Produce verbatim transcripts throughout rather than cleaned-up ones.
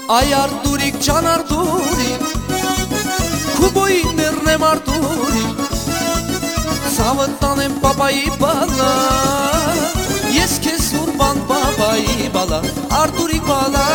Ai Arturic, Gian Arturic, cu boinernem Arturic, Savătanem papa i bala, Iesche surban papa i bala, Arturic bala.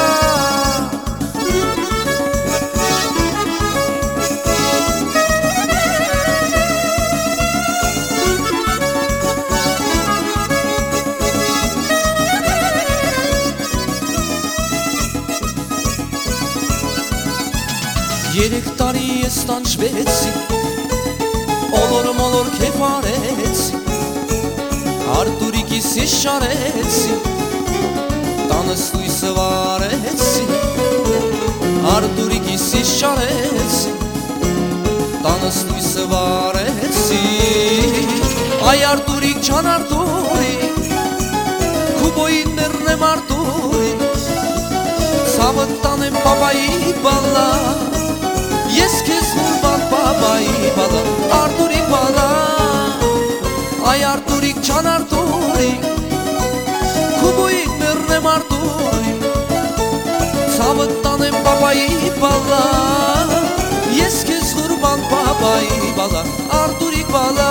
Երեք տարի ես տանջվեցի, Օլոր մոլոր քեֆ արեցի, Արտուրիկիս ես շարեցի, Տանս լույսը վարեցի, Արտուրիկիս ես շարեցի, Տանս լույսը վարեցի, Այ Արտուրիկ, Ջան Արտուրիկ, քու բոյիններն եմ Արտուրիկ, Ցավը տանեմ պապայի բալա, Ես քեզ ուրբան պապայի բալա, Արտուրիկ բալա, Այ Արտուրիկ, Ջան Արտուրիկ, քու բոյիններն եմ Արտուրիկ, Ցավը տանեմ պապայի բալա, Ես քեզ ուրբան պապայի բալա, Արտուրիկ բալա.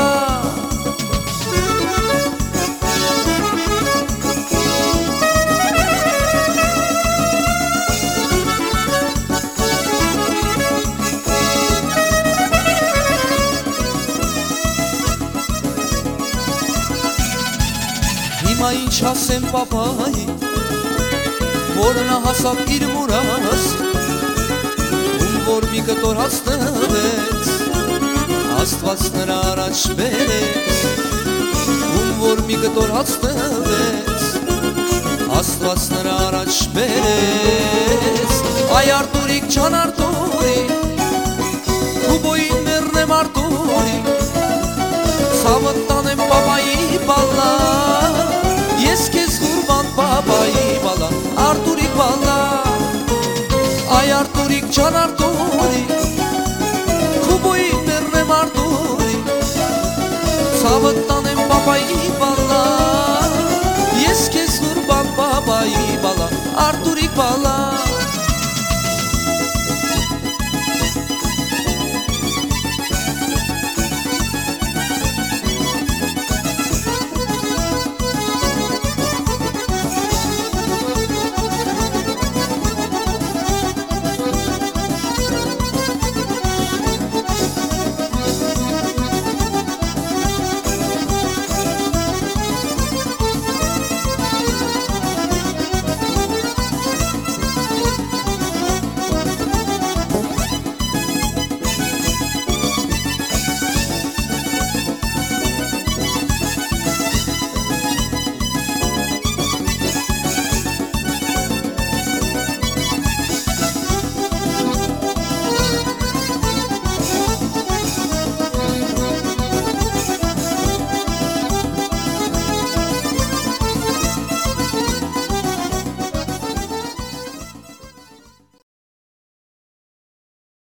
Հիմա ինչ ասեմ պապայի, որ նա հասավ իր մուրաս, ում որ մի կտոր հացնվեց, Աստված նրա առաջ բերեց, ում որ մի կտոր հացնվեց, Աստված նրա առաջ բերեց, Այ Արտուրիկ, Ջան Արտուրիկ, քու բոյիններն եմ Արտուրիկ, Ցավը տանեմ պապայի բալա, Ես քեզ ուրբան պապայի բալա, Արտուրիկ բալա, Այ Արտուրիկ, Ջան Արտուրիկ, քու բոյիններն եմ Արտուրիկ, Ցավը տանեմ պապայի բալա, Ես քեզ ուրբան պապայի բալա, Արտուրիկ բալա.